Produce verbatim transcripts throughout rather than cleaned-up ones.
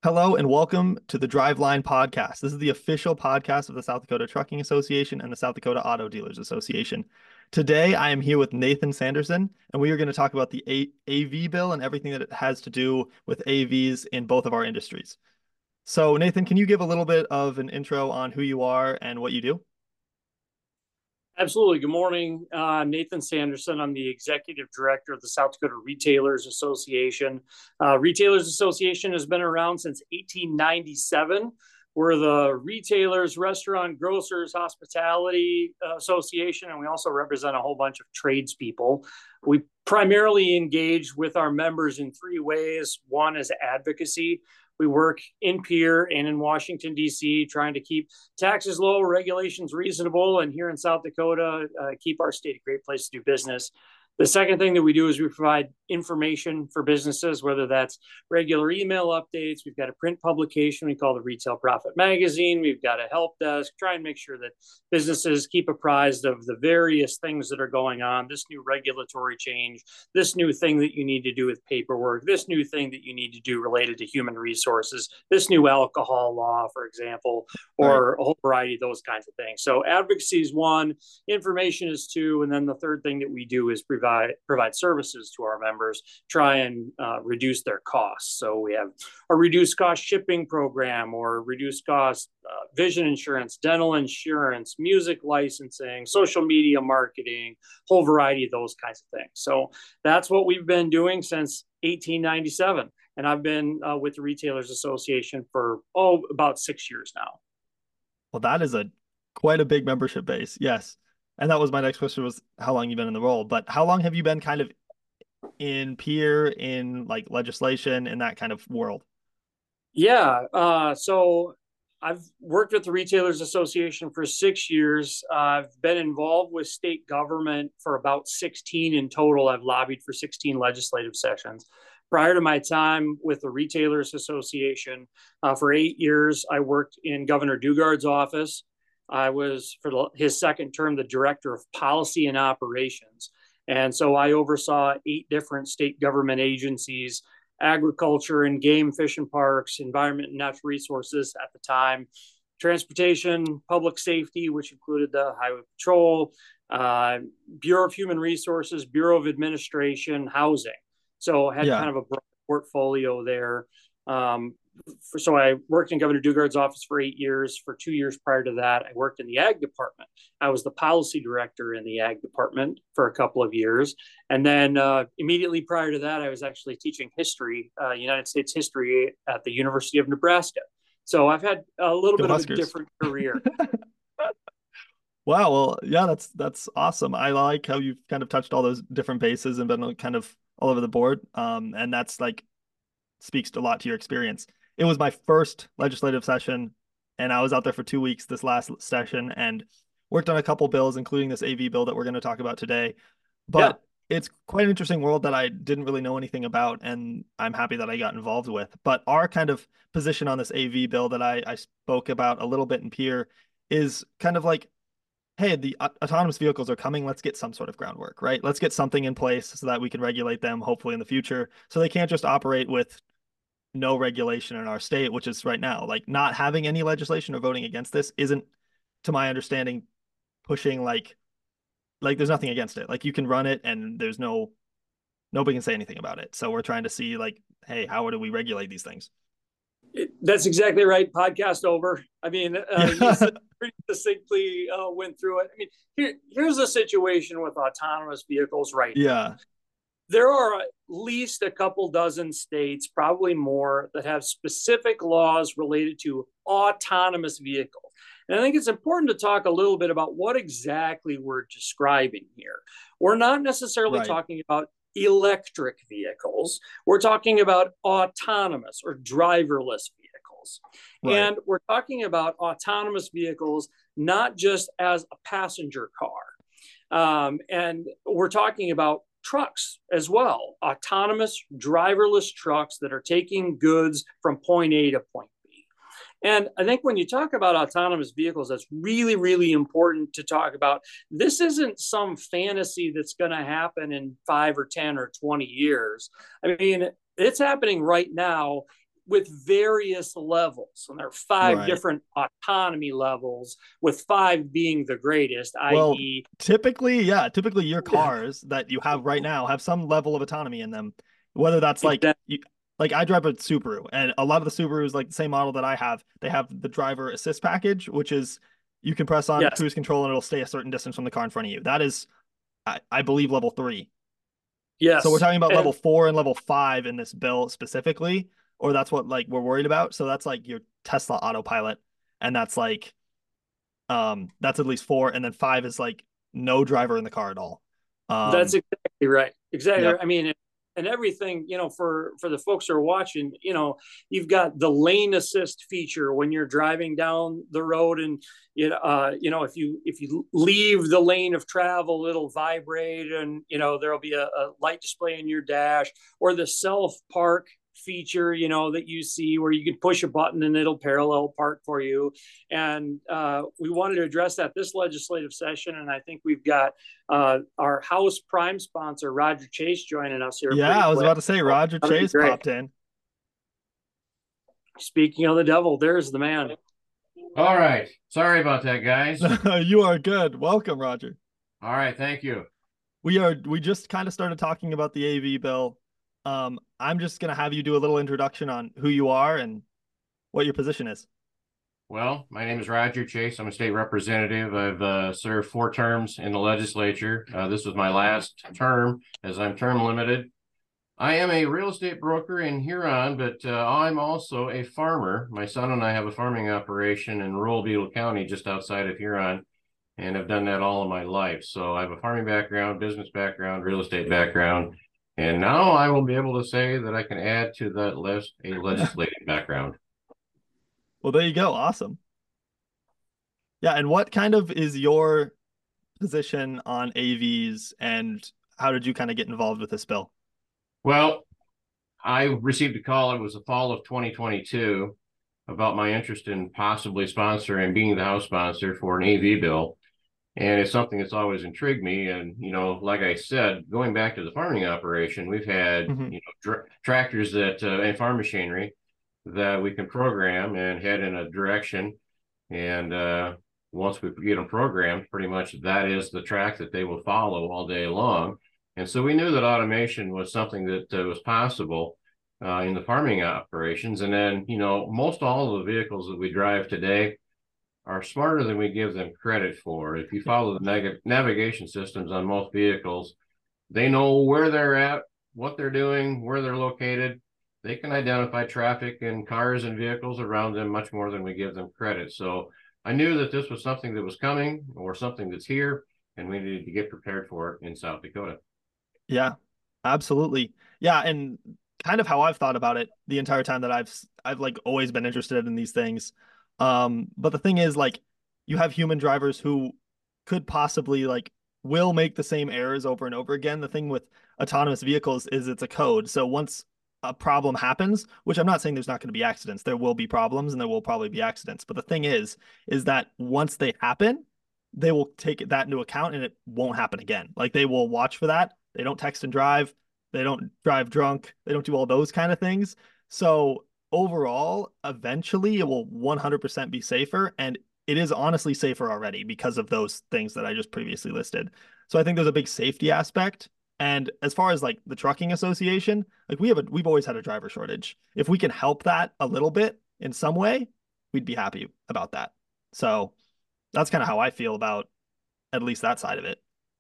Hello and welcome to the Driveline Podcast. This is the official podcast of the South Dakota Trucking Association and the South Dakota Auto Dealers Association. Today, I am here with Nathan Sanderson, and we are going to talk about the A- AV bill and everything that it has to do with A Vs in both of our industries. So, Nathan, can you give a little bit of an intro on who you are and what you do? Absolutely. Good morning. Uh, Nathan Sanderson. I'm the executive director of the South Dakota Retailers Association. Uh, Retailers Association has been around since eighteen ninety-seven. We're the retailers, restaurant, grocers, hospitality uh, association, and we also represent a whole bunch of tradespeople. We primarily engage with our members in three ways. One is advocacy. We work in Pierre and in Washington, D C, trying to keep taxes low, regulations reasonable, and here in South Dakota, uh, keep our state a great place to do business. The second thing that we do is we provide information for businesses, whether that's regular email updates. We've got a print publication we call the Retail Profit Magazine. We've got a help desk, try and make sure that businesses keep apprised of the various things that are going on, this new regulatory change, this new thing that you need to do with paperwork, this new thing that you need to do related to human resources, this new alcohol law, for example, Right. or a whole variety of those kinds of things. So advocacy is one, information is two, and then the third thing that we do is provide provide services to our members, try and uh, reduce their costs. So we have a reduced cost shipping program or reduced cost uh, vision insurance, dental insurance, music licensing, social media marketing, whole variety of those kinds of things. So that's what we've been doing since eighteen ninety-seven. And I've been uh, with the Retailers Association for, oh, about six years now. Well, that is a quite a big membership base. Yes. And that was my next question was how long you've been in the role, but how long have you been kind of in peer in like legislation in that kind of world? Yeah. Uh, so I've worked with the Retailers Association for six years. Uh, I've been involved with state government for about sixteen in total. I've lobbied for sixteen legislative sessions. Prior to my time with the Retailers Association, uh, for eight years, I worked in Governor Dugard's office. I was, for the, his second term, the director of policy and operations. And so I oversaw eight different state government agencies: agriculture and game, fish and parks, environment and natural resources at the time, transportation, public safety, which included the Highway Patrol, uh, Bureau of Human Resources, Bureau of Administration, housing. So I had Yeah. kind of a broad portfolio there. Um, for, so I worked in Governor Dugard's office for eight years. For two years prior to that, I worked in the ag department. I was the policy director in the ag department for a couple of years. And then uh, immediately prior to that, I was actually teaching history, uh, United States history at the University of Nebraska. So I've had a little Go bit of a Huskers. different career. Wow, well, yeah, that's that's awesome. I like how you've kind of touched all those different bases and been kind of all over the board. Um, and that's like speaks a lot to your experience. It was my first legislative session, and I was out there for two weeks this last session and worked on a couple bills, including this A V bill that we're going to talk about today. Yeah. But it's quite an interesting world that I didn't really know anything about, and I'm happy that I got involved with. But our kind of position on this A V bill that I, I spoke about a little bit in Peer is kind of like, hey, the autonomous vehicles are coming. Let's get some sort of groundwork, right? Let's get something in place so that we can regulate them, hopefully in the future, so they can't just operate with no regulation in our state, which is right now. Like not having any legislation or voting against this isn't, to my understanding, pushing like like there's nothing against it. Like you can run it and there's no nobody can say anything about it. So we're trying to see like, hey, how do we regulate these things? It, that's exactly right. Podcast over. I mean, uh, you Yeah. pretty succinctly uh, went through it. I mean, here, here's the situation with autonomous vehicles right now. Yeah. There are at least a couple dozen states, probably more, that have specific laws related to autonomous vehicles. And I think it's important to talk a little bit about what exactly we're describing here. We're not necessarily Right. talking about electric vehicles. We're talking about autonomous or driverless vehicles. Right. And we're talking about autonomous vehicles not just as a passenger car. Um, and we're talking about trucks as well, autonomous driverless trucks that are taking goods from point A to point B. And I think when you talk about autonomous vehicles, that's really, really important to talk about. This isn't some fantasy that's going to happen in five or ten or twenty years. I mean, it's happening right now with various levels. And there are five Right. different autonomy levels, with five being the greatest, Well, i e, typically, yeah, typically your cars that you have right now have some level of autonomy in them. Whether that's like exactly. you, like I drive a Subaru, and a lot of the Subarus, like the same model that I have, they have the driver assist package, which is you can press on Yes, cruise control and it'll stay a certain distance from the car in front of you. That is, I, I believe, level three. So we're yes. talking about level And four and level five in this bill specifically, or that's what like we're worried about. So that's like your Tesla autopilot, and that's like um that's at least four, and then five is like no driver in the car at all. that's Um, exactly right. Exactly. yep. Right. I mean, and everything, you know, for for the folks who are watching, you know, you've got the lane assist feature when you're driving down the road, and you know, uh, you know, if you if you leave the lane of travel, it'll vibrate, and you know, there'll be a, a light display in your dash, or the self park feature, you know, that you see where you can push a button and it'll parallel park for you. And uh, we wanted to address that this legislative session, and I think we've got uh, our House Prime sponsor, Roger Chase, joining us here Yeah, pretty I was quick. about to say So Roger that'll be Chase great. popped in. Speaking of the devil, there's the man. All right. Sorry about that, guys. You are good. Welcome, Roger. All right. Thank you. We are we just kind of started talking about the A V bill. Um, I'm just gonna have you do a little introduction on who you are and what your position is. Well, my name is Roger Chase. I'm a state representative. I've uh, served four terms in the legislature. Uh, this was my last term as I'm term limited. I am a real estate broker in Huron, but uh, I'm also a farmer. My son and I have a farming operation in rural Beetle County, just outside of Huron, and I've done that all of my life. So I have a farming background, business background, real estate background, and now I will be able to say that I can add to that list a legislative background. Well, there you go. Awesome. Yeah, and what kind of is your position on A Vs, and how did you kind of get involved with this bill? Well, I received a call. It was the fall of twenty twenty-two about my interest in possibly sponsoring, being the House sponsor for an A V bill. And it's something that's always intrigued me. And, you know, like I said, going back to the farming operation, we've had, Mm-hmm. you know, tra- tractors that, uh, and farm machinery that we can program and head in a direction. And uh, once we get them programmed, pretty much that is the track that they will follow all day long. And so we knew that automation was something that uh, was possible uh, in the farming operations. And then, you know, most all of the vehicles that we drive today are smarter than we give them credit for. If you follow the neg- navigation systems on most vehicles, they know where they're at, what they're doing, where they're located. They can identify traffic and cars and vehicles around them much more than we give them credit. So I knew that this was something that was coming, or something that's here, and we needed to get prepared for it in South Dakota. Yeah, absolutely. Yeah, and kind of how I've thought about it the entire time that I've I've like always been interested in these things. Um, but the thing is, like, you have human drivers who could possibly like will make the same errors over and over again. The thing with autonomous vehicles is it's a code. So once a problem happens, which I'm not saying there's not going to be accidents, there will be problems and there will probably be accidents. But the thing is, is that once they happen, they will take that into account and it won't happen again. Like they will watch for that. They don't text and drive. They don't drive drunk. They don't do all those kind of things. So overall, eventually it will one hundred percent be safer. And it is honestly safer already because of those things that I just previously listed. So I think there's a big safety aspect. And as far as like the trucking association, like we have a we've always had a driver shortage. If we can help that a little bit in some way, we'd be happy about that. So that's kind of how I feel about at least that side of it.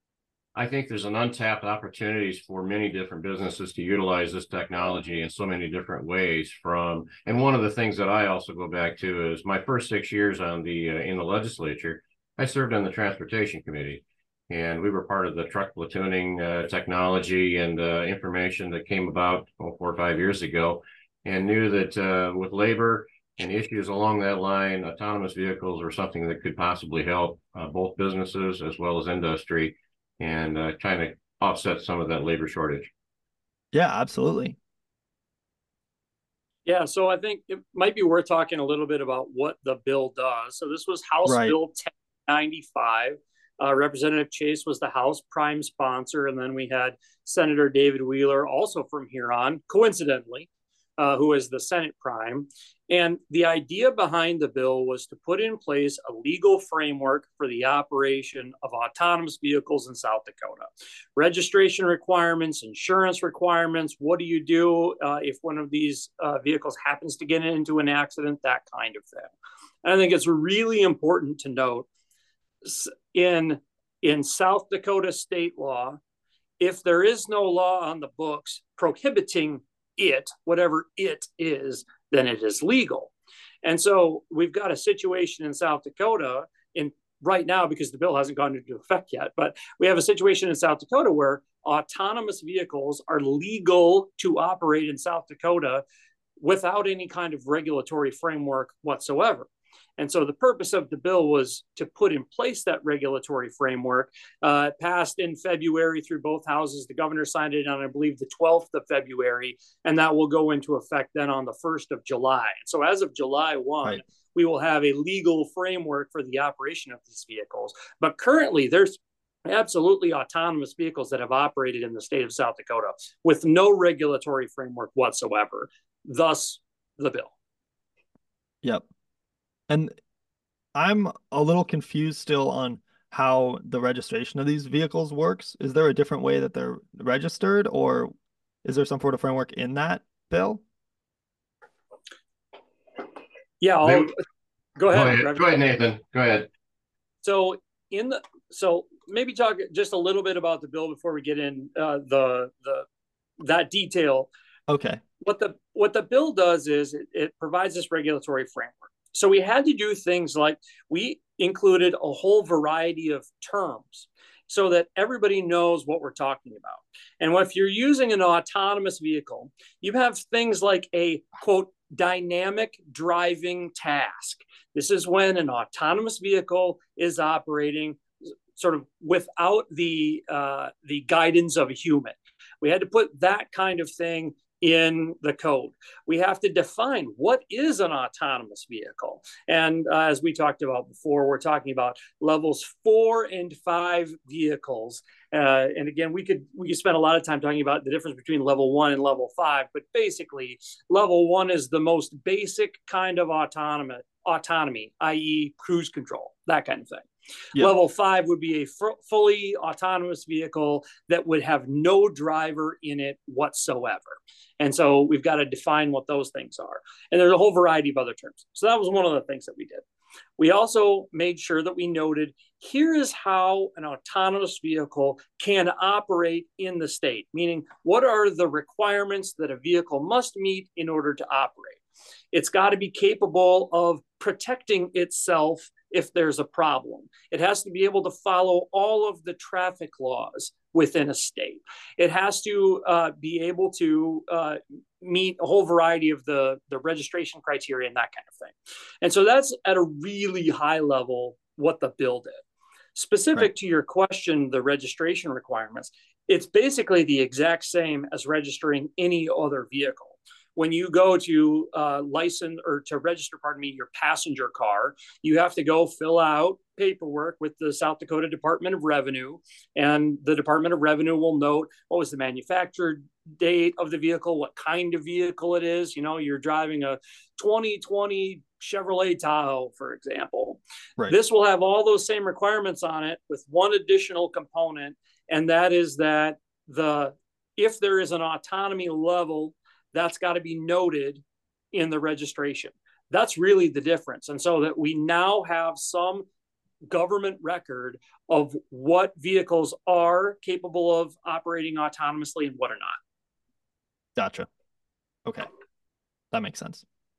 I think there's an untapped opportunities for many different businesses to utilize this technology in so many different ways. From and one of the things that I also go back to is my first six years on the uh, in the legislature, I served on the transportation committee, and we were part of the truck platooning uh, technology and uh, information that came about oh, four or five years ago, and knew that uh, with labor and issues along that line, autonomous vehicles were something that could possibly help uh, both businesses as well as industry, and uh, trying to offset some of that labor shortage. Yeah, absolutely. Yeah, so I think it might be worth talking a little bit about what the bill does. So this was House Right. Bill ten ninety-five. Uh, Representative Chase was the House prime sponsor, and then we had Senator David Wheeler, also from Huron, coincidentally, uh, who is the Senate Prime. And the idea behind the bill was to put in place a legal framework for the operation of autonomous vehicles in South Dakota. Registration requirements, insurance requirements, what do you do uh, if one of these uh, vehicles happens to get into an accident, that kind of thing. And I think it's really important to note in, in South Dakota state law, if there is no law on the books prohibiting it, whatever it is, then it is legal. And so we've got a situation in South Dakota in right now, because the bill hasn't gone into effect yet, but we have a situation in South Dakota where autonomous vehicles are legal to operate in South Dakota without any kind of regulatory framework whatsoever. And so the purpose of the bill was to put in place that regulatory framework. Uh, passed in February through both houses. The governor signed it on, I believe, the twelfth of February, and that will go into effect then on the first of July. So as of July first, right, we will have a legal framework for the operation of these vehicles. But currently, there's absolutely autonomous vehicles that have operated in the state of South Dakota with no regulatory framework whatsoever, thus the bill. Yep. And I'm a little confused still on how the registration of these vehicles works. Is there a different way that they're registered, or is there some sort of framework in that bill? Yeah, I'll, They, go ahead. Go ahead, go ahead, Nathan. Go ahead. So in the so maybe talk just a little bit about the bill before we get in uh, the the that detail. Okay. What the what the bill does is it, it provides this regulatory framework. So we had to do things like we included a whole variety of terms so that everybody knows what we're talking about. And if you're using an autonomous vehicle, you have things like a, quote, dynamic driving task. This is when an autonomous vehicle is operating sort of without the, uh, the guidance of a human. We had to put that kind of thing in the code. We have to define what is an autonomous vehicle. And uh, as we talked about before, we're talking about levels four and five vehicles. Uh, and again, we could we could spend a lot of time talking about the difference between level one and level five, but basically level one is the most basic kind of autonomy, autonomy, that is cruise control, that kind of thing. Yep. Level five would be a f- fully autonomous vehicle that would have no driver in it whatsoever. And so we've got to define what those things are. And there's a whole variety of other terms. So that was one of the things that we did. We also made sure that we noted, here is how an autonomous vehicle can operate in the state, meaning what are the requirements that a vehicle must meet in order to operate. It's got to be capable of protecting itself if there's a problem. It has to be able to follow all of the traffic laws within a state. It has to uh, be able to uh, meet a whole variety of the, the registration criteria and that kind of thing. And so that's at a really high level what the bill did. Specific right. to your question, the registration requirements, it's basically the exact same as registering any other vehicle. When you go to uh, license or to register, pardon me, your passenger car, you have to go fill out paperwork with the South Dakota Department of Revenue. And the Department of Revenue will note what was the manufactured date of the vehicle, what kind of vehicle it is. You know, you're driving a twenty twenty Chevrolet Tahoe, for example. Right. This will have all those same requirements on it with one additional component. And that is that the if there is an autonomy level, that's got to be noted in the registration. That's really the difference. And so that we now have some government record of what vehicles are capable of operating autonomously and what are not. Gotcha. Okay. That makes sense.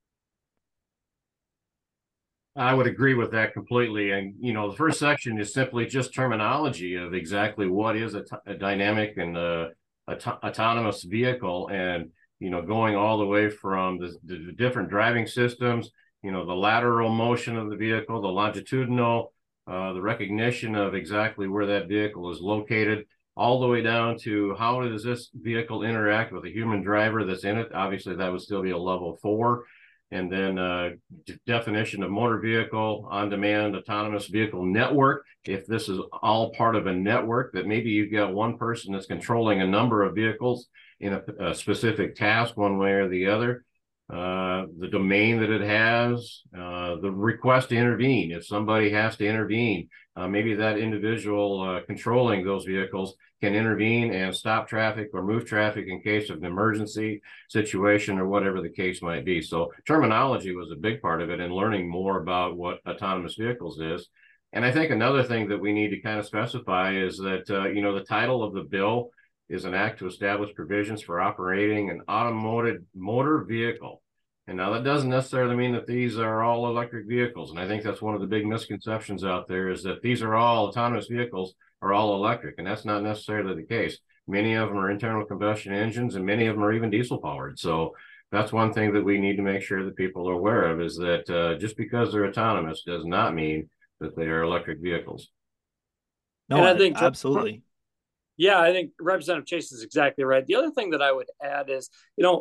I would agree with that completely. And, you know, the first section is simply just terminology of exactly what is a, t- a dynamic and a, a t- autonomous vehicle. And, you know, going all the way from the, the different driving systems, you know, the lateral motion of the vehicle, the longitudinal, uh, the recognition of exactly where that vehicle is located, all the way down to how does this vehicle interact with a human driver that's in it. Obviously, that would still be a level four. And then uh, d- definition of motor vehicle, on-demand autonomous vehicle network. If this is all part of a network, that maybe you've got one person that's controlling a number of vehicles in a, a specific task one way or the other. uh, the domain that it has, uh, the request to intervene. If somebody has to intervene, uh, maybe that individual uh, controlling those vehicles can intervene and stop traffic or move traffic in case of an emergency situation or whatever the case might be. So terminology was a big part of it, and learning more about what autonomous vehicles is. And I think another thing that we need to kind of specify is that, uh, you know, the title of the bill is an act to establish provisions for operating an automotive motor vehicle. And now that doesn't necessarily mean that these are all electric vehicles. And I think that's one of the big misconceptions out there, is that these are all autonomous vehicles are all electric. And that's not necessarily the case. Many of them are internal combustion engines, and many of them are even diesel powered. So that's one thing that we need to make sure that people are aware of, is that uh, just because they're autonomous does not mean that they are electric vehicles. No, and I think absolutely. Yeah, I think Representative Chase is exactly right. The other thing that I would add is, you know,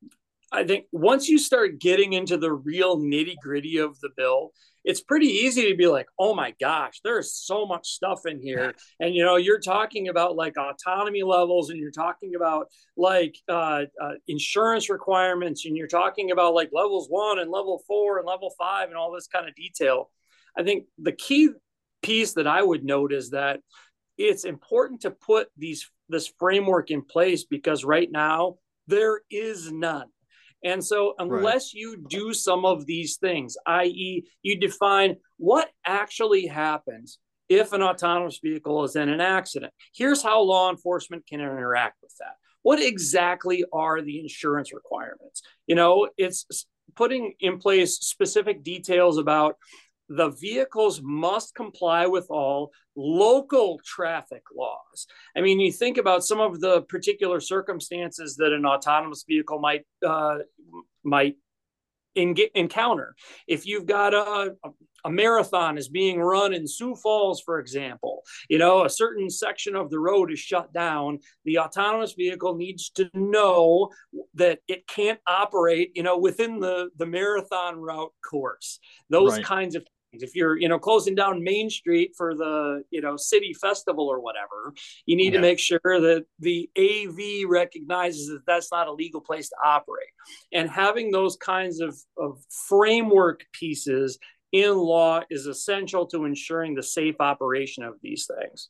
I think once you start getting into the real nitty gritty of the bill, it's pretty easy to be like, oh my gosh, there's so much stuff in here. And, you know, you're talking about like autonomy levels, and you're talking about like uh, uh, insurance requirements, and you're talking about like levels one and level four and level five and all this kind of detail. I think the key piece that I would note is that it's important to put these this framework in place, because right now there is none. And so unless right. you do some of these things, that is you define what actually happens if an autonomous vehicle is in an accident, here's how law enforcement can interact with that. What exactly are the insurance requirements? You know, it's putting in place specific details about the vehicles must comply with all local traffic laws. I mean, you think about some of the particular circumstances that an autonomous vehicle might uh, might in, encounter. If you've got a, a marathon is being run in Sioux Falls, for example, you know, a certain section of the road is shut down. The autonomous vehicle needs to know that it can't operate, you know, within the, the marathon route course. Those right. kinds of things. If you're, you know, closing down Main Street for the, you know, city festival or whatever, you need yeah. to make sure that the A V recognizes that that's not a legal place to operate. And having those kinds of, of framework pieces in law is essential to ensuring the safe operation of these things.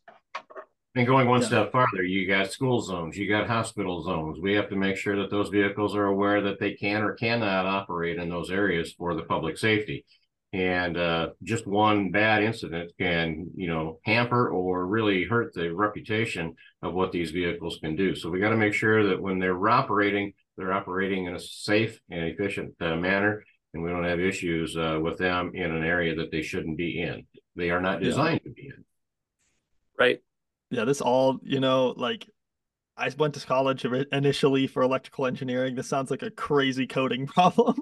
And going one yeah. step farther, you got school zones, you got hospital zones. We have to make sure that those vehicles are aware that they can or cannot operate in those areas for the public safety. And uh, just one bad incident can, you know, hamper or really hurt the reputation of what these vehicles can do. So we got to make sure that when they're operating, they're operating in a safe and efficient uh, manner, and we don't have issues uh, with them in an area that they shouldn't be in. They are not designed yeah. to be in. Right. Yeah, this all, you know, like I went to college initially for electrical engineering. This sounds like a crazy coding problem.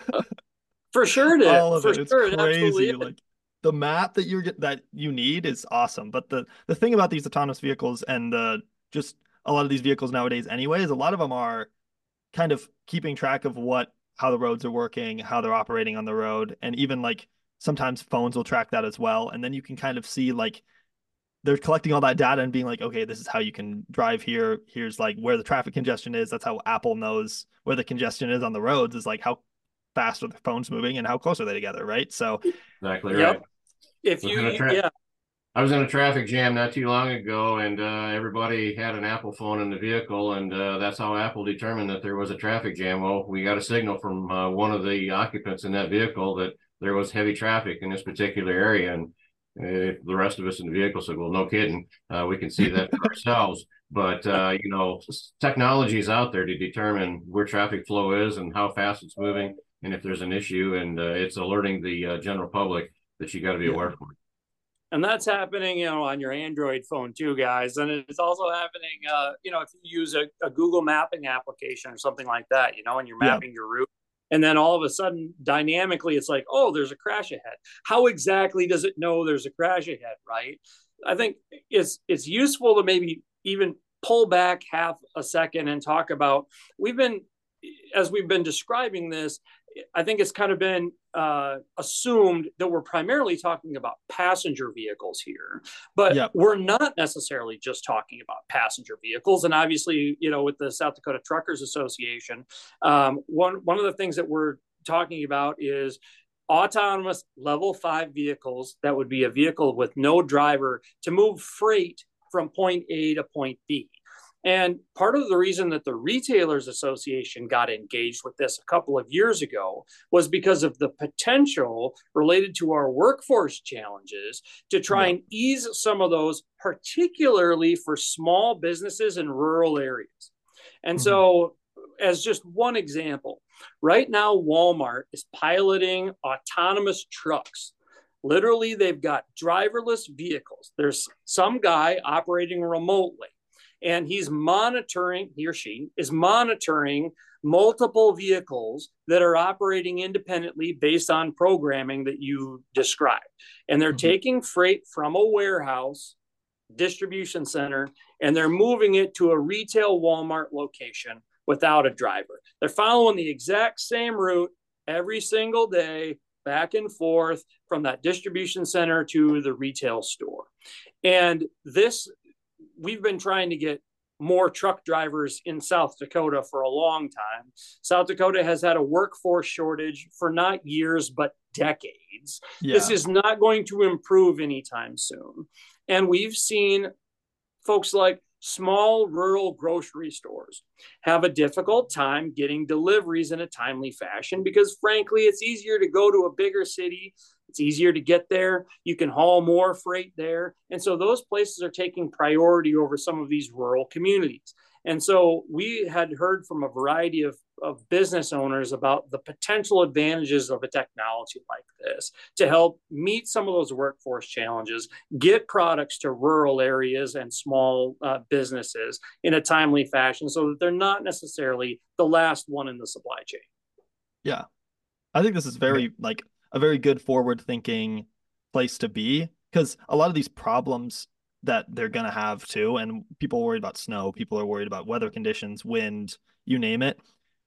For sure it is. All of For it. It's sure, crazy. It like the map that you're that you need is awesome. But the the thing about these autonomous vehicles and the just a lot of these vehicles nowadays anyway is a lot of them are kind of keeping track of what how the roads are working, how they're operating on the road, and even like sometimes phones will track that as well. And then you can kind of see like they're collecting all that data and being like, okay, this is how you can drive here. Here's like where the traffic congestion is. That's how Apple knows where the congestion is on the roads, is like how fast are the phones moving and how close are they together, right? So exactly right. Yep. If you tra- yeah. I was in a traffic jam not too long ago, and uh, everybody had an Apple phone in the vehicle, and uh, that's how Apple determined that there was a traffic jam. Well, we got a signal from uh, one of the occupants in that vehicle that there was heavy traffic in this particular area, and uh, the rest of us in the vehicle said, well, no kidding, uh, we can see that for ourselves. But, uh, you know, technology is out there to determine where traffic flow is and how fast it's moving, and if there's an issue, and uh, it's alerting the uh, general public that you got to be yeah. aware for it. And that's happening, you know, on your Android phone too, guys. And it's also happening, uh, you know, if you use a, a Google mapping application or something like that, you know, and you're mapping yeah. your route. And then all of a sudden, dynamically, it's like, oh, there's a crash ahead. How exactly does it know there's a crash ahead, right? I think it's it's useful to maybe even pull back half a second and talk about, we've been, as we've been describing this, I think it's kind of been uh, assumed that we're primarily talking about passenger vehicles here, but Yep. we're not necessarily just talking about passenger vehicles. And obviously, you know, with the South Dakota Truckers Association, um, one one of the things that we're talking about is autonomous level five vehicles that would be a vehicle with no driver to move freight from point A to point B. And part of the reason that the Retailers Association got engaged with this a couple of years ago was because of the potential related to our workforce challenges to try Yeah. and ease some of those, particularly for small businesses in rural areas. And Mhm. so, as just one example, right now, Walmart is piloting autonomous trucks. Literally, they've got driverless vehicles. There's some guy operating remotely, and he's monitoring, he or she is monitoring multiple vehicles that are operating independently based on programming that you described. And they're Mhm. taking freight from a warehouse, distribution center, and they're moving it to a retail Walmart location without a driver. They're following the exact same route every single day, back and forth from that distribution center to the retail store. And this, we've been trying to get more truck drivers in South Dakota for a long time. South Dakota has had a workforce shortage for not years, but decades. Yeah. This is not going to improve anytime soon. And we've seen folks like small rural grocery stores have a difficult time getting deliveries in a timely fashion because, frankly, it's easier to go to a bigger city. It's easier to get there. You can haul more freight there. And so those places are taking priority over some of these rural communities. And so we had heard from a variety of, of business owners about the potential advantages of a technology like this to help meet some of those workforce challenges, get products to rural areas and small uh, businesses in a timely fashion so that they're not necessarily the last one in the supply chain. Yeah. I think this is very like a very good forward thinking place to be because a lot of these problems that they're going to have too, and people are worried about snow, people are worried about weather conditions, wind, you name it,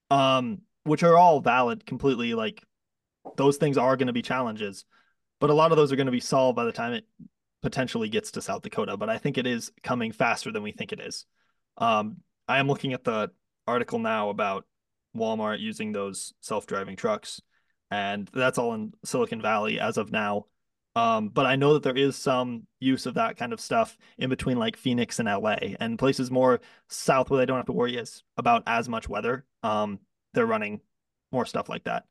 um, which are all valid completely. Like those things are going to be challenges, but a lot of those are going to be solved by the time it potentially gets to South Dakota. But I think it is coming faster than we think it is. Um, I am looking at the article now about Walmart using those self-driving trucks, and that's all in Silicon Valley as of now. Um, but I know that there is some use of that kind of stuff in between like Phoenix and L A and places more south where they don't have to worry as about as much weather. Um, they're running more stuff like that.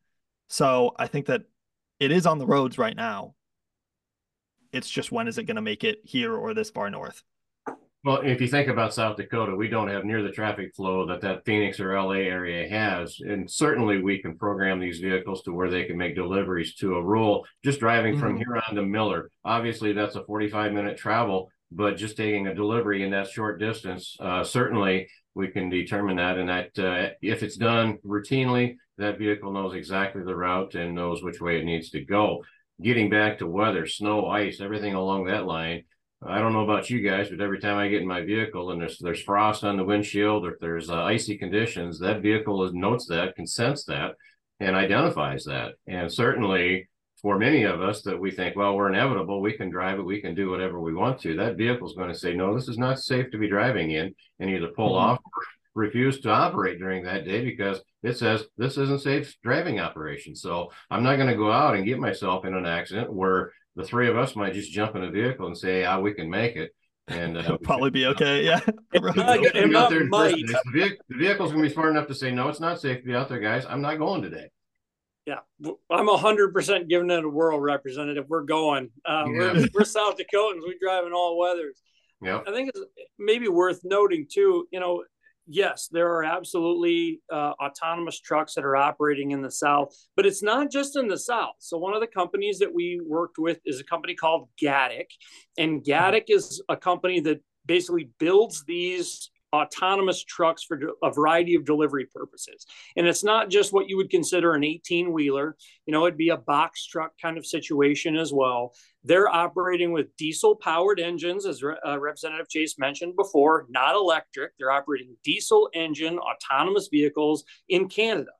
So I think that it is on the roads right now. It's just when is it going to make it here or this far north? Well, if you think about South Dakota, we don't have near the traffic flow that that Phoenix or L A area has. And certainly we can program these vehicles to where they can make deliveries to a rural, just driving from Mhm. here on to Miller. Obviously, that's a forty-five minute travel, but just taking a delivery in that short distance, uh, certainly we can determine that. And that uh, if it's done routinely, that vehicle knows exactly the route and knows which way it needs to go. Getting back to weather, snow, ice, everything along that line. I don't know about you guys, but every time I get in my vehicle and there's there's frost on the windshield or if there's uh, icy conditions, that vehicle is, notes that, can sense that, and identifies that. And certainly for many of us that we think, well, we're inevitable, we can drive it, we can do whatever we want to, that vehicle is going to say, no, this is not safe to be driving in, and either pull Mhm. off or refuse to operate during that day because it says this isn't safe driving operation. So I'm not going to go out and get myself in an accident where the three of us might just jump in a vehicle and say, ah, we can make it. And uh, Probably be okay. Yeah. It's not, the, not the, might. the, vehicle, the vehicle's going to be smart enough to say, no, it's not safe to be out there, guys. I'm not going today. Yeah, I'm a hundred percent giving it a whirl, Representative. We're going. Uh, Yeah. we're we're South Dakotans. We drive in all weathers. Yep. I think it's maybe worth noting too. You know, yes, there are absolutely uh, autonomous trucks that are operating in the South, but it's not just in the South. So one of the companies that we worked with is a company called Gatik, and Gatik is a company that basically builds these autonomous trucks for a variety of delivery purposes. And it's not just what you would consider an eighteen wheeler, you know, it'd be a box truck kind of situation as well. They're operating with diesel powered engines, as uh, Representative Chase mentioned before, not electric. They're operating diesel engine autonomous vehicles in Canada.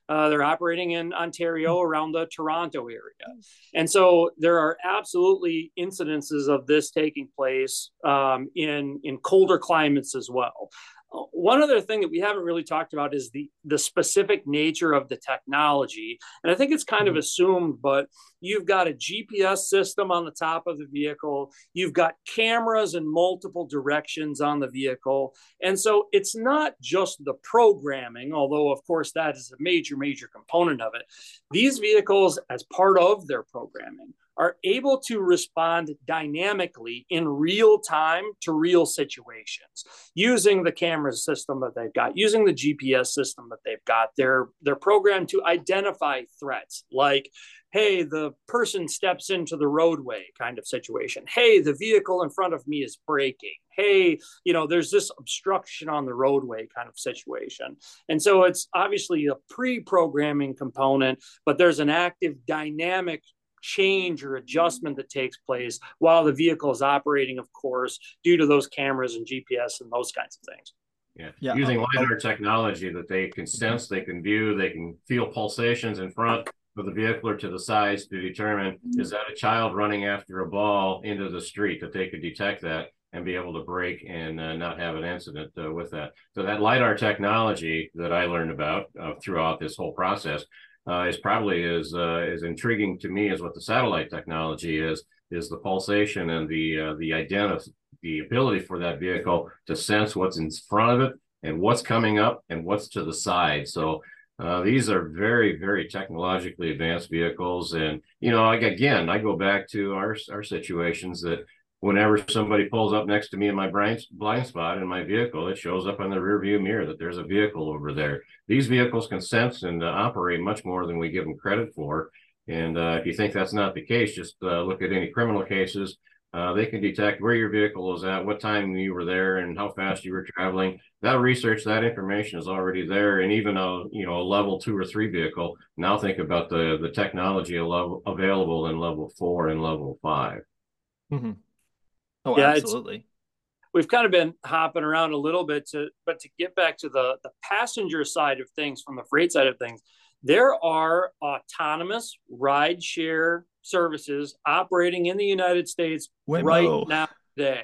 Uh, they're operating in Ontario around the Toronto area. And so there are absolutely incidences of this taking place um, in, in colder climates as well. One other thing that we haven't really talked about is the the specific nature of the technology. And I think it's kind mm-hmm. of assumed, but you've got a G P S system on the top of the vehicle. You've got cameras in multiple directions on the vehicle. And so it's not just the programming, although of course that is a major, major component of it. These vehicles, as part of their programming, are able to respond dynamically in real time to real situations using the camera system that they've got, using the G P S system that they've got. They're, they're programmed to identify threats like, hey, the person steps into the roadway kind of situation. Hey, the vehicle in front of me is braking. Hey, you know, there's this obstruction on the roadway kind of situation. And so it's obviously a pre-programming component, but there's an active dynamic change or adjustment that takes place while the vehicle is operating, of course, due to those cameras and G P S and those kinds of things. Yeah, yeah. Using LiDAR technology that they can sense, they can view, they can feel pulsations in front of the vehicle or to the sides to determine, mm-hmm. is that a child running after a ball into the street, that they could detect that and be able to brake and uh, not have an incident uh, with that. So that LiDAR technology that I learned about uh, throughout this whole process Uh, is probably as uh, as intriguing to me as what the satellite technology is. Is the pulsation and the uh, the identity, the ability for that vehicle to sense what's in front of it and what's coming up and what's to the side. So uh, these are very, very technologically advanced vehicles. And you know, like, again, I go back to our our situations that whenever somebody pulls up next to me in my blind, blind spot in my vehicle, it shows up on the rear view mirror that there's a vehicle over there. These vehicles can sense and uh, operate much more than we give them credit for. And uh, if you think that's not the case, just uh, look at any criminal cases. Uh, they can detect where your vehicle was at, what time you were there, and how fast you were traveling. That research, that information is already there. And even a you know a level two or three vehicle, now think about the the technology level available in level four and level five. Mm-hmm. Oh, yeah, absolutely. We've kind of been hopping around a little bit to, but to get back to the, the passenger side of things from the freight side of things, there are autonomous ride share services operating in the United States Waymo. Right now today.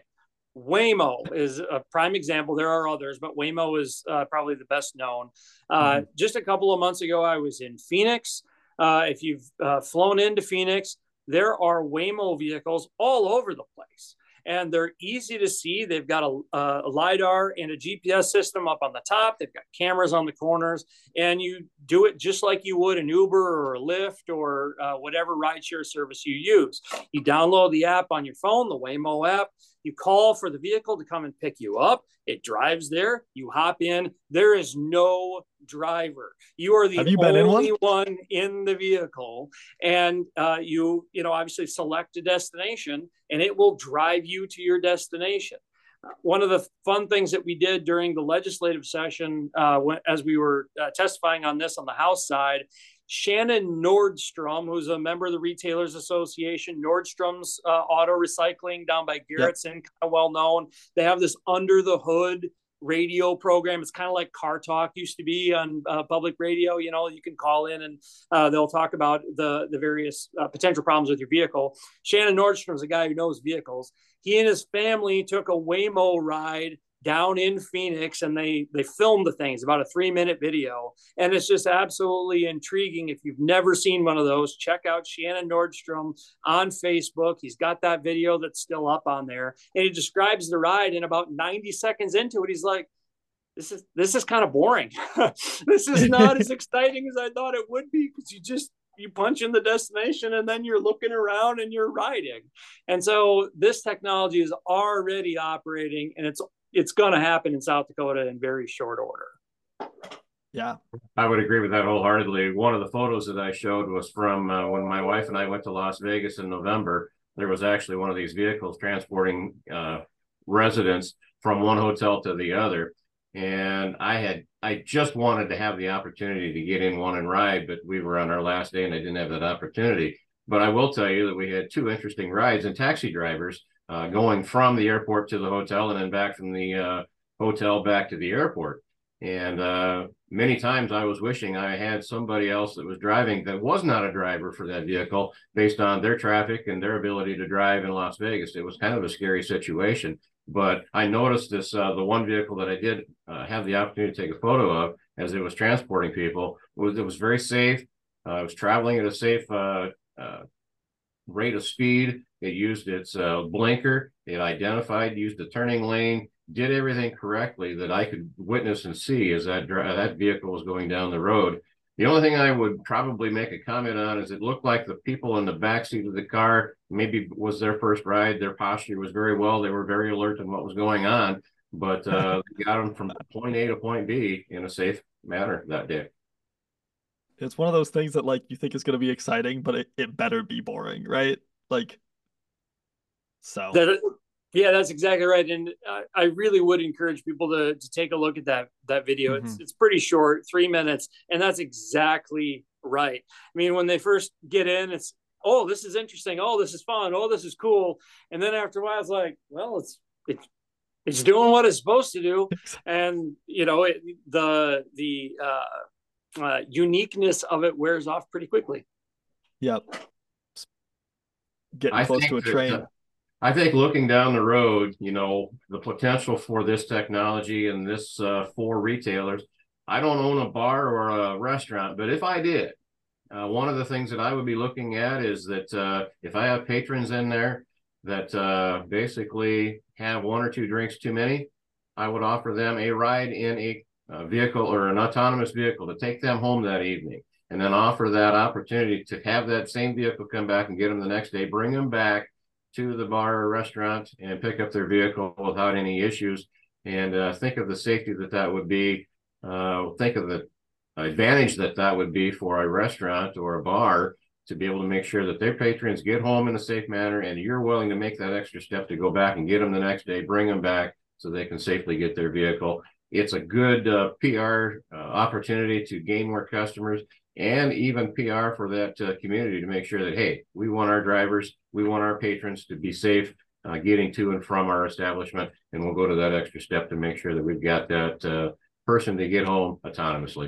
Waymo is a prime example. There are others, but Waymo is uh, probably the best known. Uh, mm-hmm. Just a couple of months ago, I was in Phoenix. Uh, if you've uh, flown into Phoenix, there are Waymo vehicles all over the place. And they're easy to see. They've got a, a LiDAR and a G P S system up on the top. They've got cameras on the corners. And you do it just like you would an Uber or a Lyft or uh, whatever rideshare service you use. You download the app on your phone, the Waymo app. You call for the vehicle to come and pick you up. It drives there. You hop in. There is no driver. You are the you only in one? one in the vehicle. And uh, you, you know, obviously select a destination and it will drive you to your destination. Uh, one of the fun things that we did during the legislative session, uh, when, as we were uh, testifying on this on the House side, Shannon Nordstrom, who's a member of the Retailers Association, Nordstrom's uh, auto recycling down by Garrettson, yep. kind of well known. They have this under the hood radio program. It's kind of like Car Talk used to be on uh, public radio. You know, you can call in and uh, they'll talk about the, the various uh, potential problems with your vehicle. Shannon Nordstrom is a guy who knows vehicles. He and his family took a Waymo ride down in Phoenix and they they filmed the things, about a three minute video. And it's just absolutely intriguing. If you've never seen one of those, check out Shannon Nordstrom on Facebook. He's got that video that's still up on there. And he describes the ride, and about ninety seconds into it, he's like, this is, this is kind of boring. This is not as exciting as I thought it would be, because you just, you punch in the destination and then you're looking around and you're riding. And so this technology is already operating, and it's it's going to happen in South Dakota in very short order. Yeah, I would agree with that wholeheartedly. One of the photos that I showed was from uh, when my wife and I went to Las Vegas in November. There was actually one of these vehicles transporting uh, residents from one hotel to the other. And I had, I just wanted to have the opportunity to get in one and ride, but we were on our last day and I didn't have that opportunity. But I will tell you that we had two interesting rides, and taxi drivers Uh, going from the airport to the hotel and then back from the uh, hotel back to the airport. And uh, many times I was wishing I had somebody else that was driving that was not a driver for that vehicle based on their traffic and their ability to drive in Las Vegas. It was kind of a scary situation. But I noticed this, uh, the one vehicle that I did uh, have the opportunity to take a photo of as it was transporting people, was it was very safe. Uh, it was traveling at a safe uh, uh, rate of speed. It used its uh, blinker. It identified, used the turning lane, did everything correctly that I could witness and see as that that vehicle was going down the road. The only thing I would probably make a comment on is it looked like the people in the back seat of the car maybe was their first ride. Their posture was very well. They were very alert on what was going on, but uh, got them from point A to point B in a safe manner that day. It's one of those things that like you think is going to be exciting, but it, it better be boring, right? Like, so that yeah, that's exactly right. And I, I really would encourage people to to take a look at that that video. Mm-hmm. It's it's pretty short, three minutes, and that's exactly right. I mean, when they first get in, it's, oh, this is interesting. Oh, this is fun. Oh, this is cool. And then after a while, it's like, well, it's it's it's doing what it's supposed to do, and you know, it, the the uh, uh, uniqueness of it wears off pretty quickly. Yep. Getting I close to a train. That, I think looking down the road, you know, the potential for this technology and this uh, for retailers. I don't own a bar or a restaurant, but if I did, uh, one of the things that I would be looking at is that uh, if I have patrons in there that uh, basically have one or two drinks too many, I would offer them a ride in a, a vehicle or an autonomous vehicle to take them home that evening, and then offer that opportunity to have that same vehicle come back and get them the next day, bring them back to the bar or restaurant and pick up their vehicle without any issues. And uh, think of the safety that that would be. Uh, think of the advantage that that would be for a restaurant or a bar to be able to make sure that their patrons get home in a safe manner, and you're willing to make that extra step to go back and get them the next day, bring them back so they can safely get their vehicle. It's a good uh, P R uh, opportunity to gain more customers, and even P R for that uh, community to make sure that, hey, we want our drivers, we want our patrons to be safe uh, getting to and from our establishment, and we'll go to that extra step to make sure that we've got that uh, person to get home autonomously.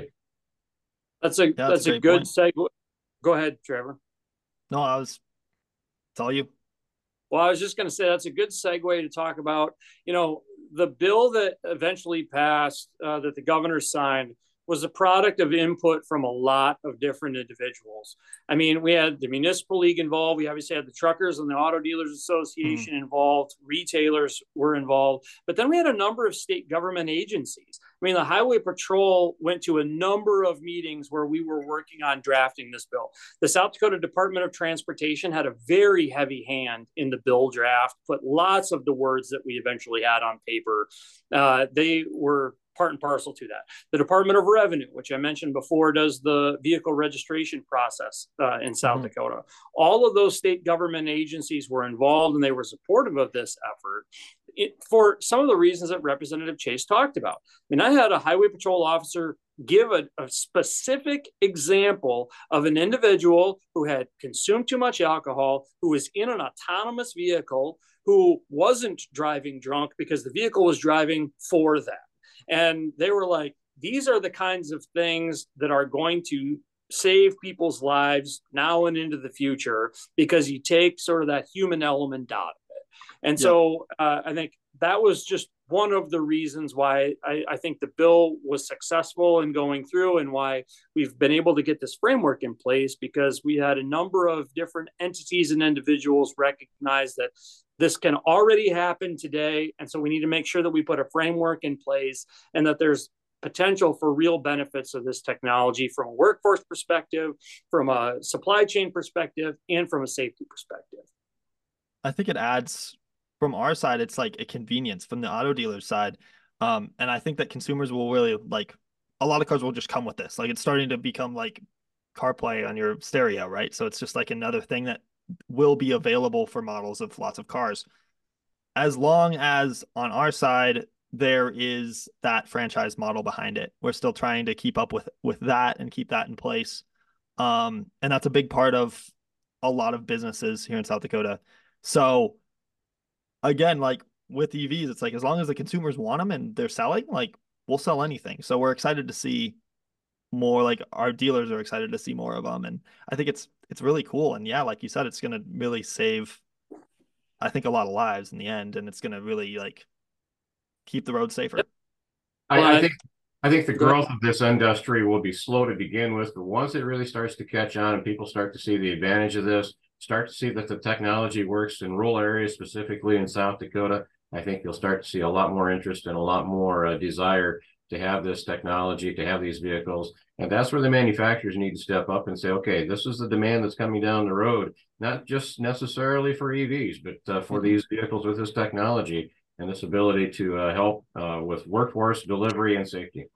That's a yeah, that's, that's a, a good segue. Go ahead, Trevor. No, I was. It's all you. Well, I was just going to say that's a good segue to talk about, you know, the bill that eventually passed uh, that the governor signed was a product of input from a lot of different individuals. I mean, we had the municipal league involved. We obviously had the truckers and the auto dealers association mm. involved. Retailers were involved. But then we had a number of state government agencies. I mean, the Highway Patrol went to a number of meetings where we were working on drafting this bill. The South Dakota Department of Transportation had a very heavy hand in the bill draft, put lots of the words that we eventually had on paper. Uh, they were part and parcel to that. The Department of Revenue, which I mentioned before, does the vehicle registration process uh, in South mm-hmm. Dakota. All of those state government agencies were involved, and they were supportive of this effort it, for some of the reasons that Representative Chase talked about. I mean, I had a highway patrol officer give a, a specific example of an individual who had consumed too much alcohol, who was in an autonomous vehicle, who wasn't driving drunk because the vehicle was driving for them. And they were like, these are the kinds of things that are going to save people's lives now and into the future, because you take sort of that human element out of it. And yeah. so uh, I think that was just one of the reasons why I, I think the bill was successful in going through, and why we've been able to get this framework in place, because we had a number of different entities and individuals recognize that this can already happen today. And so we need to make sure that we put a framework in place, and that there's potential for real benefits of this technology from a workforce perspective, from a supply chain perspective, and from a safety perspective. I think it adds, from our side, it's like a convenience from the auto dealer side. Um, and I think that consumers will really like, a lot of cars will just come with this. Like, it's starting to become like CarPlay on your stereo, right? So it's just like another thing that will be available for models of lots of cars, as long as on our side there is that franchise model behind it. We're still trying to keep up with with that and keep that in place, um and that's a big part of a lot of businesses here in South Dakota. So again, like with E Vs, it's like, as long as the consumers want them and they're selling, like we'll sell anything. So we're excited to see more, like our dealers are excited to see more of them. And I think it's it's really cool. And yeah, like you said, it's gonna really save, I think, a lot of lives in the end, and it's gonna really like keep the road safer. I, Well, I I, think I think the go ahead. growth of this industry will be slow to begin with, but once it really starts to catch on and people start to see the advantage of this, start to see that the technology works in rural areas, specifically in South Dakota, I think you'll start to see a lot more interest and a lot more uh, desire to have this technology, to have these vehicles. And that's where the manufacturers need to step up and say, okay, this is the demand that's coming down the road, not just necessarily for E Vs, but uh, for mm-hmm. these vehicles with this technology and this ability to uh, help uh, with workforce delivery and safety.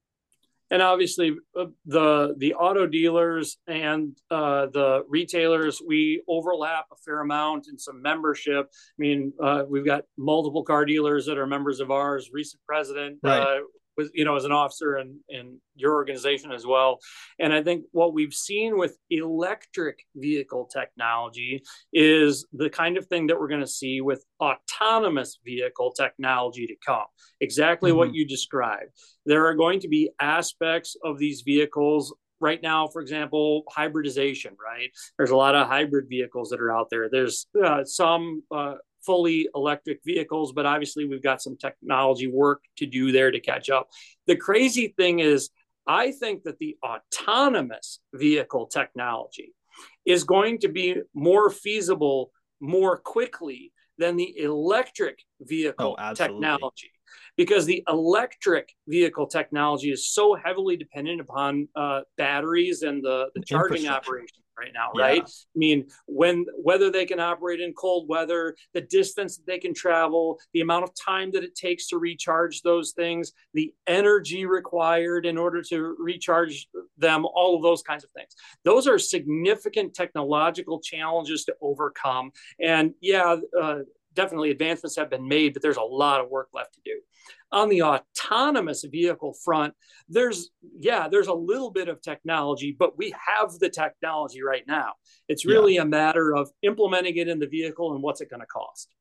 And obviously, uh, the the auto dealers and uh, the retailers, we overlap a fair amount in some membership. I mean, uh, we've got multiple car dealers that are members of ours. Recent president right. uh, was, you know, as an officer in, in your organization as well. And I think what we've seen with electric vehicle technology is the kind of thing that we're going to see with autonomous vehicle technology to come. Exactly mm-hmm. what you described. There are going to be aspects of these vehicles right now, for example, hybridization, right? There's a lot of hybrid vehicles that are out there. There's uh, some uh, fully electric vehicles, but obviously we've got some technology work to do there to catch up. The crazy thing is, I think that the autonomous vehicle technology is going to be more feasible more quickly than the electric vehicle oh, technology. Because the electric vehicle technology is so heavily dependent upon uh, batteries and the, the charging operation right now, yeah. right? I mean, when whether they can operate in cold weather, the distance that they can travel, the amount of time that it takes to recharge those things, the energy required in order to recharge them, all of those kinds of things. Those are significant technological challenges to overcome. And yeah, uh, definitely advancements have been made, but there's a lot of work left to do. On the autonomous vehicle front, there's, yeah, there's a little bit of technology, but we have the technology right now. It's really yeah. a matter of implementing it in the vehicle and what's it going to cost.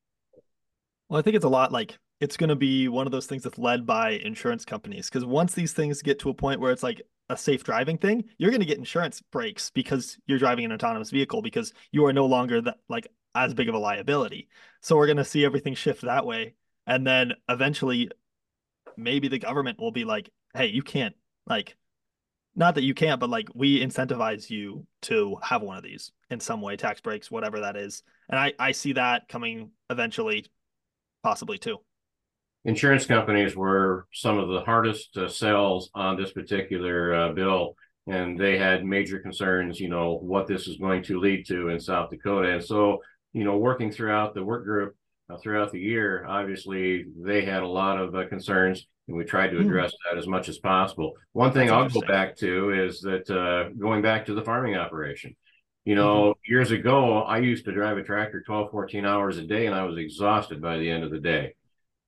Well, I think it's a lot like it's going to be one of those things that's led by insurance companies, because once these things get to a point where it's like a safe driving thing, you're going to get insurance breaks because you're driving an autonomous vehicle, because you are no longer that like as big of a liability. So we're going to see everything shift that way. And then eventually maybe the government will be like, hey, you can't, like, not that you can't, but like we incentivize you to have one of these in some way, tax breaks, whatever that is. And I, I see that coming eventually, possibly too. Insurance companies were some of the hardest uh, sells on this particular uh, bill. And they had major concerns, you know, what this is going to lead to in South Dakota. And so, you know, working throughout the work group, Uh, throughout the year, obviously they had a lot of uh, concerns, and we tried to address mm. that as much as possible. One thing That's I'll go back to is that uh, going back to the farming operation, you know, mm-hmm. years ago, I used to drive a tractor twelve, fourteen hours a day, and I was exhausted by the end of the day.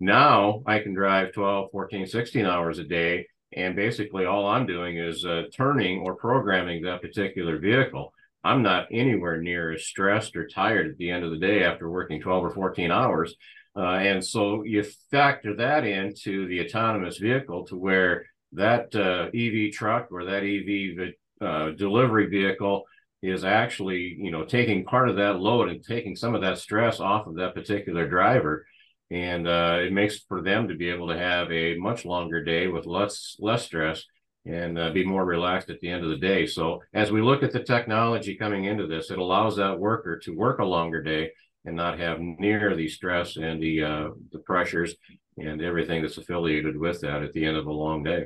Now I can drive twelve, fourteen, sixteen hours a day, and basically all I'm doing is uh, turning or programming that particular vehicle. I'm not anywhere near as stressed or tired at the end of the day after working twelve or fourteen hours. Uh, and so you factor that into the autonomous vehicle to where that uh, E V truck or that E V uh, delivery vehicle is actually, you know, taking part of that load and taking some of that stress off of that particular driver. And uh, it makes for them to be able to have a much longer day with less, less stress and uh, be more relaxed at the end of the day. So as we look at the technology coming into this, it allows that worker to work a longer day and not have near the stress and the uh, the pressures and everything that's affiliated with that at the end of a long day.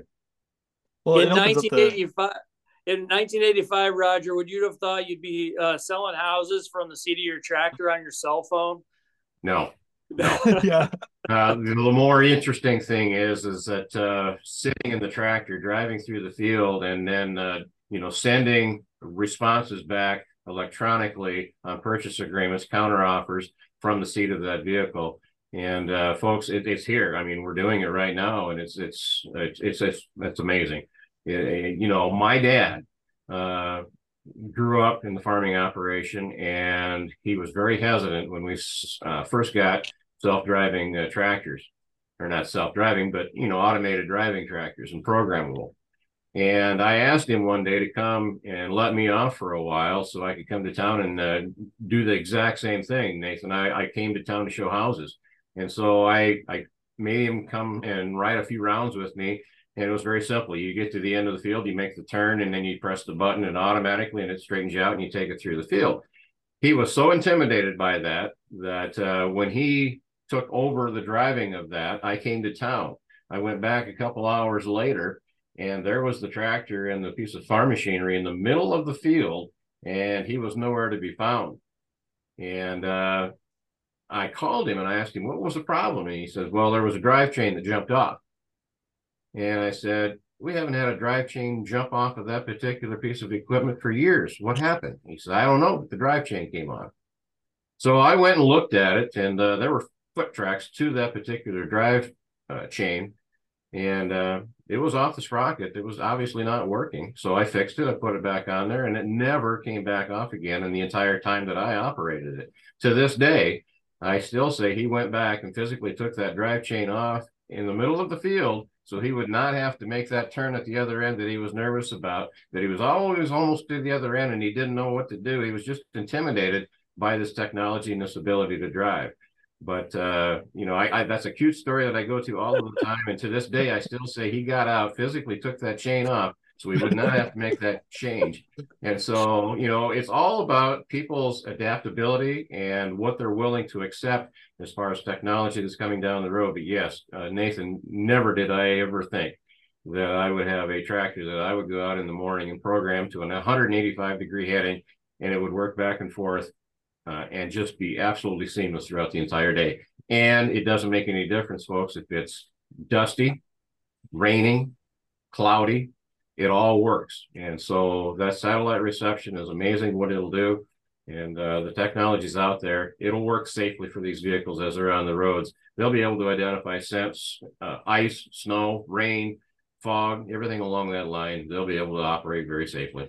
Well, in nineteen eighty-five, the... in nineteen eighty-five, Roger, would you have thought you'd be uh, selling houses from the seat of your tractor on your cell phone? No. No. yeah. Uh, the more interesting thing is, is that uh, sitting in the tractor, driving through the field, and then uh, you know sending responses back electronically on purchase agreements, counter offers from the seat of that vehicle. And uh, folks, it, it's here. I mean, we're doing it right now, and it's it's it's it's it's, it's amazing. It, you know, my dad uh, grew up in the farming operation, and he was very hesitant when we uh, first got self-driving uh, tractors. or not self-driving, but, you know, automated driving tractors and programmable. And I asked him one day to come and let me off for a while so I could come to town and uh, do the exact same thing, Nathan. I, I came to town to show houses. And so I, I made him come and ride a few rounds with me. And it was very simple. You get to the end of the field, you make the turn, and then you press the button and automatically, and it straightens you out and you take it through the field. He was so intimidated by that, that uh, when he took over the driving of that, I came to town. I went back a couple hours later, and there was the tractor and the piece of farm machinery in the middle of the field, and he was nowhere to be found. And uh, I called him and I asked him, what was the problem? And he says, well, there was a drive chain that jumped off. And I said, we haven't had a drive chain jump off of that particular piece of equipment for years. What happened? He said, I don't know, but the drive chain came off. So I went and looked at it, and uh, there were foot tracks to that particular drive uh, chain. And uh, it was off the sprocket. It was obviously not working. So I fixed it. I put it back on there, and it never came back off again in the entire time that I operated it. To this day, I still say he went back and physically took that drive chain off in the middle of the field so he would not have to make that turn at the other end that he was nervous about, that he was always almost to the other end and he didn't know what to do. He was just intimidated by this technology and this ability to drive. But, uh, you know, I, I, that's a cute story that I go to all of the time. And to this day, I still say he got out, physically took that chain off so we would not have to make that change. And so, you know, it's all about people's adaptability and what they're willing to accept as far as technology that's coming down the road. But yes, uh, Nathan, never did I ever think that I would have a tractor that I would go out in the morning and program to an one hundred eighty-five degree heading, and it would work back and forth. Uh, and just be absolutely seamless throughout the entire day. And it doesn't make any difference, folks, if it's dusty, raining, cloudy, it all works. And so that satellite reception is amazing what it'll do. And uh, the technology's out there. It'll work safely for these vehicles as they're on the roads. They'll be able to identify scents, uh, ice, snow, rain, fog, everything along that line. They'll be able to operate very safely.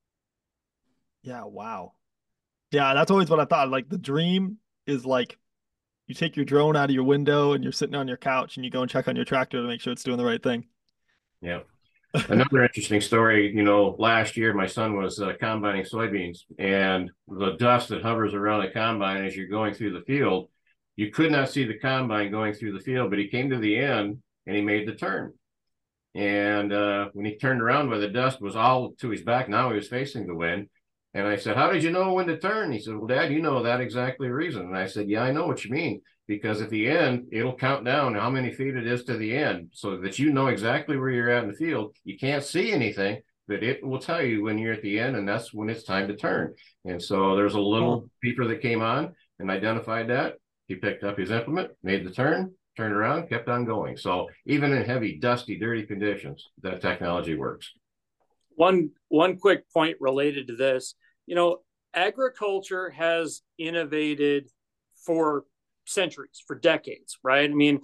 Yeah, wow. Yeah, that's always what I thought. Like the dream is like you take your drone out of your window and you're sitting on your couch and you go and check on your tractor to make sure it's doing the right thing. Yeah. Another interesting story, you know, last year my son was uh, combining soybeans, and the dust that hovers around the combine as you're going through the field, you could not see the combine going through the field, but he came to the end and he made the turn. And uh, when he turned around where the dust was all to his back, now he was facing the wind. And I said, how did you know when to turn? He said, well, Dad, you know that exactly reason. And I said, yeah, I know what you mean, because at the end, it'll count down how many feet it is to the end so that you know exactly where you're at in the field. You can't see anything, but it will tell you when you're at the end, and that's when it's time to turn. And so there's a little beeper that came on and identified that. He picked up his implement, made the turn, turned around, kept on going. So even in heavy, dusty, dirty conditions, that technology works. One, one quick point related to this. You know, agriculture has innovated for centuries, for decades, right? I mean,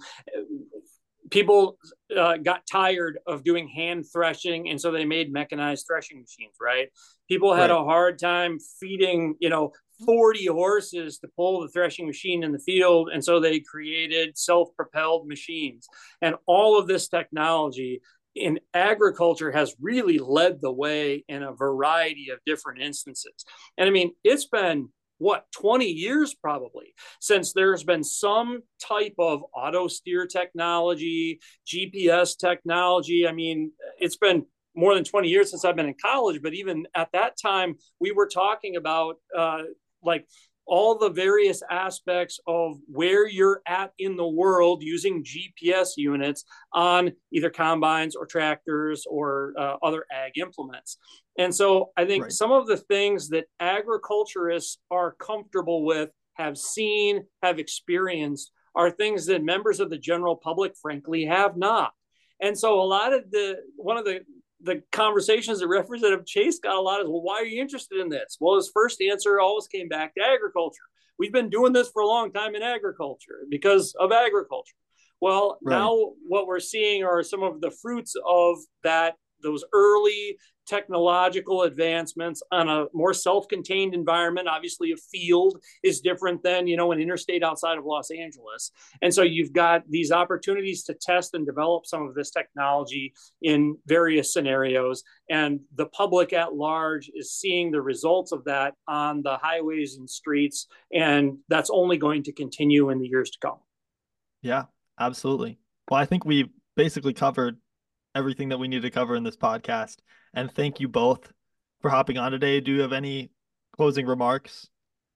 people uh, got tired of doing hand threshing, and so they made mechanized threshing machines, right? People had right. a hard time feeding, you know, forty horses to pull the threshing machine in the field, and so they created self-propelled machines. And all of this technology in agriculture has really led the way in a variety of different instances. And I mean, it's been what, twenty years probably since there's been some type of auto steer technology, G P S technology. I mean, it's been more than twenty years since I've been in college, but even at that time, we were talking about uh, like all the various aspects of where you're at in the world using G P S units on either combines or tractors or uh, other ag implements. And so I think right. some of the things that agriculturists are comfortable with, have seen, have experienced, are things that members of the general public, frankly, have not. And so a lot of the, one of the, the conversations that Representative Chase got a lot is, well, why are you interested in this? Well, his first answer always came back to agriculture. We've been doing this for a long time in agriculture because of agriculture. Well, right. now what we're seeing are some of the fruits of that those early technological advancements on a more self-contained environment. Obviously, a field is different than, you know, an interstate outside of Los Angeles. And so you've got these opportunities to test and develop some of this technology in various scenarios. And the public at large is seeing the results of that on the highways and streets. And that's only going to continue in the years to come. Yeah, absolutely. Well, I think we basically covered everything that we need to cover in this podcast. And thank you both for hopping on today. Do you have any closing remarks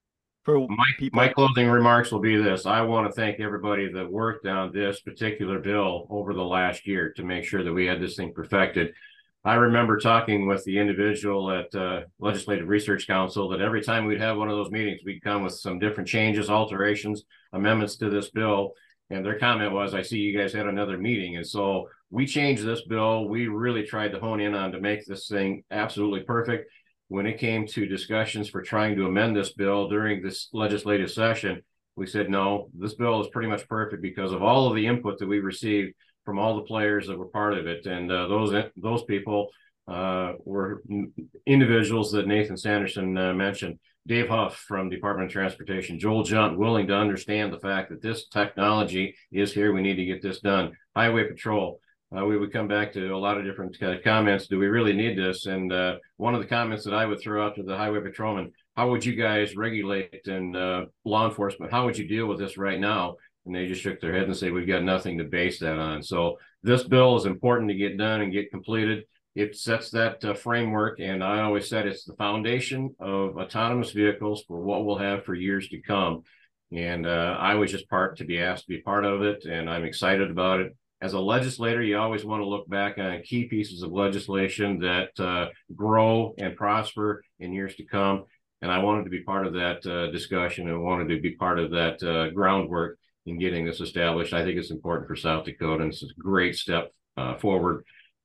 for my, people? My closing remarks will be this. I want to thank everybody that worked on this particular bill over the last year to make sure that we had this thing perfected. I remember talking with the individual at uh, Legislative Research Council that every time we'd have one of those meetings, we'd come with some different changes, alterations, amendments to this bill. And their comment was, I see you guys had another meeting. And so we changed this bill. We really tried to hone in on to make this thing absolutely perfect. When it came to discussions for trying to amend this bill during this legislative session, we said, no, this bill is pretty much perfect because of all of the input that we received from all the players that were part of it. And uh, those those people uh, were individuals that Nathan Sanderson uh, mentioned. Dave Huff from Department of Transportation, Joel Junt, willing to understand the fact that this technology is here. We need to get this done. Highway Patrol. Uh, we would come back to a lot of different uh, comments. Do we really need this? And uh, one of the comments that I would throw out to the highway patrolman, how would you guys regulate and uh, law enforcement? How would you deal with this right now? And they just shook their head and say, we've got nothing to base that on. So this bill is important to get done and get completed. It sets that uh, framework, and I always said it's the foundation of autonomous vehicles for what we'll have for years to come. And uh, I was just part to be asked to be part of it, and I'm excited about it. As a legislator, you always want to look back on key pieces of legislation that uh, grow and prosper in years to come. And I wanted to be part of that uh, discussion and wanted to be part of that uh, groundwork in getting this established. I think it's important for South Dakota, and it's a great step uh, forward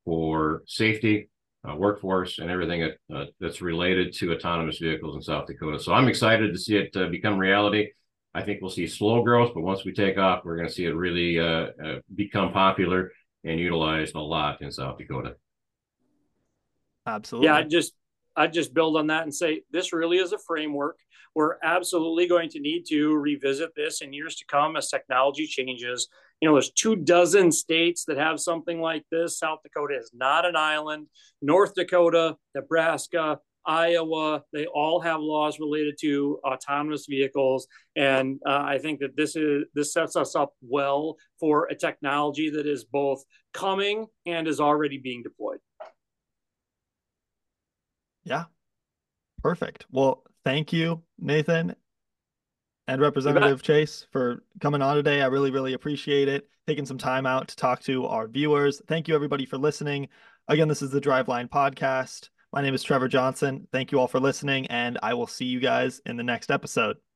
for safety, uh, workforce, and everything that, uh, that's related to autonomous vehicles in South Dakota. So I'm excited to see it uh, become reality. I think we'll see slow growth, but once we take off, we're going to see it really uh, uh, become popular and utilized a lot in South Dakota. Absolutely. Yeah, I just I just build on that and say this really is a framework. We're absolutely going to need to revisit this in years to come as technology changes. You know, there's two dozen states that have something like this. South Dakota is not an island. North Dakota, Nebraska, Iowa, they all have laws related to autonomous vehicles. And uh, I think that this is this sets us up well for a technology that is both coming and is already being deployed. Yeah, perfect. Well, thank you, Nathan and Representative Chase, for coming on today. I really, really appreciate it. Taking some time out to talk to our viewers. Thank you, everybody, for listening. Again, this is the Driveline Podcast. My name is Trevor Johnson. Thank you all for listening, and I will see you guys in the next episode.